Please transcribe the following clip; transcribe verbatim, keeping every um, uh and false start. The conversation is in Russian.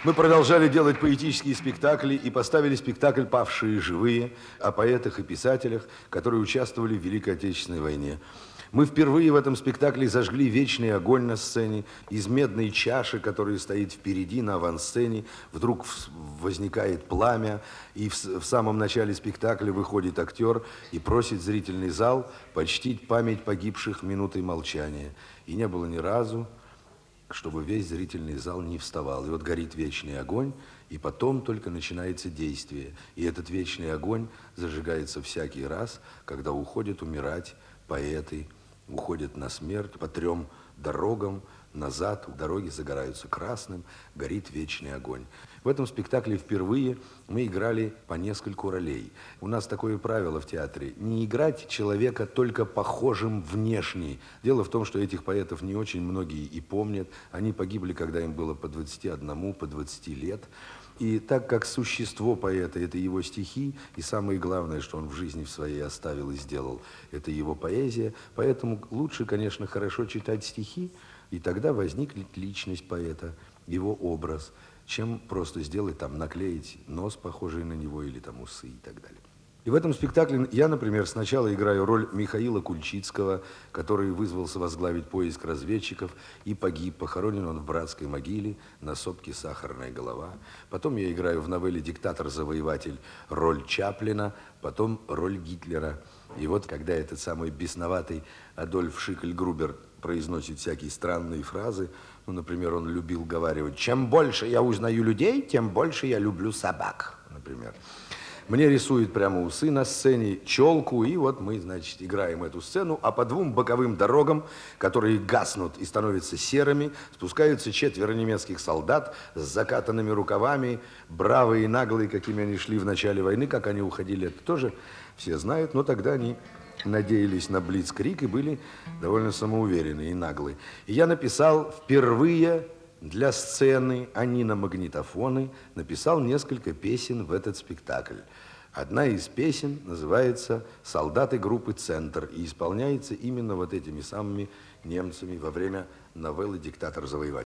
Мы продолжали делать поэтические спектакли и поставили спектакль «Павшие живые» о поэтах и писателях, которые участвовали в Великой Отечественной войне. Мы впервые в этом спектакле зажгли вечный огонь на сцене. Из медной чаши, которая стоит впереди на авансцене, вдруг возникает пламя, и в, в самом начале спектакля выходит актер и просит зрительный зал почтить память погибших минутой молчания. И не было ни разу, чтобы весь зрительный зал не вставал. И вот горит вечный огонь, и потом только начинается действие. И этот вечный огонь зажигается всякий раз, когда уходят умирать поэты, уходят на смерть по трем дорогам, назад дороги загораются красным, горит вечный огонь. В этом спектакле впервые мы играли по нескольку ролей. У нас такое правило в театре: не играть человека только похожим внешне. Дело в том, что этих поэтов не очень многие и помнят. Они погибли, когда им было по двадцати одному, по двадцати лет. И так как существо поэта – это его стихи, и самое главное, что он в жизни в своей оставил и сделал, это его поэзия, поэтому лучше, конечно, хорошо читать стихи, и тогда возникнет личность поэта, его образ, чем просто сделать, там, наклеить нос, похожий на него, или там усы и так далее. И в этом спектакле я, например, сначала играю роль Михаила Кульчицкого, который вызвался возглавить поиск разведчиков и погиб. Похоронен он в братской могиле на сопке «Сахарная голова». Потом я играю в новелле «Диктатор-завоеватель» роль Чаплина, потом роль Гитлера. И вот когда этот самый бесноватый Адольф Шикль-Грубер произносит всякие странные фразы, ну, например, он любил говаривать: «Чем больше я узнаю людей, тем больше я люблю собак», например. Мне рисуют прямо усы на сцене, челку, и вот мы, значит, играем эту сцену, а по двум боковым дорогам, которые гаснут и становятся серыми, спускаются четверо немецких солдат с закатанными рукавами, бравые и наглые, какими они шли в начале войны. Как они уходили, это тоже все знают, но тогда они надеялись на блицкриг и были довольно самоуверенные и наглые. И я написал впервые для сцены, а не на магнитофоны, написал несколько песен в этот спектакль. Одна из песен называется «Солдаты группы «Центр» и исполняется именно вот этими самыми немцами во время новеллы «Диктатор-завоеватель».